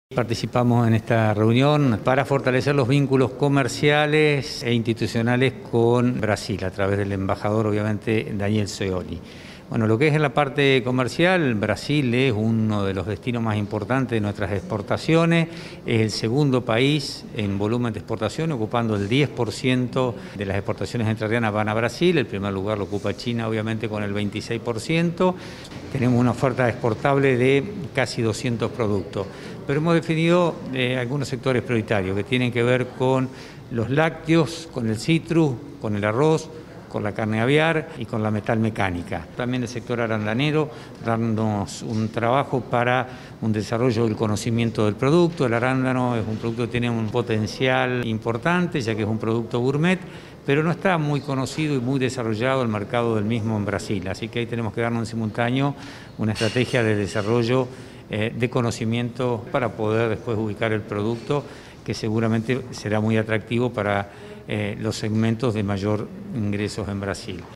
Participamos en esta reunión para fortalecer los vínculos comerciales e institucionales con Brasil, a través del embajador, obviamente, Daniel Scioli. Bueno, lo que es en la parte comercial, Brasil es uno de los destinos más importantes de nuestras exportaciones, es el segundo país en volumen de exportación, ocupando el 10% de las exportaciones entrerrianas van a Brasil, el primer lugar lo ocupa China, obviamente, con el 26%. Tenemos una oferta exportable de casi 200 productos, pero hemos definido algunos sectores prioritarios que tienen que ver con los lácteos, con el citrus, con el arroz, con la carne aviar y con la metalmecánica. También el sector arandanero, darnos un trabajo para un desarrollo del conocimiento del producto. El arándano es un producto que tiene un potencial importante, ya que es un producto gourmet, pero no está muy conocido y muy desarrollado el mercado del mismo en Brasil. Así que ahí tenemos que darnos en simultáneo una estrategia de desarrollo de conocimiento para poder después ubicar el producto, que seguramente será muy atractivo para los segmentos de mayor ingresos en Brasil.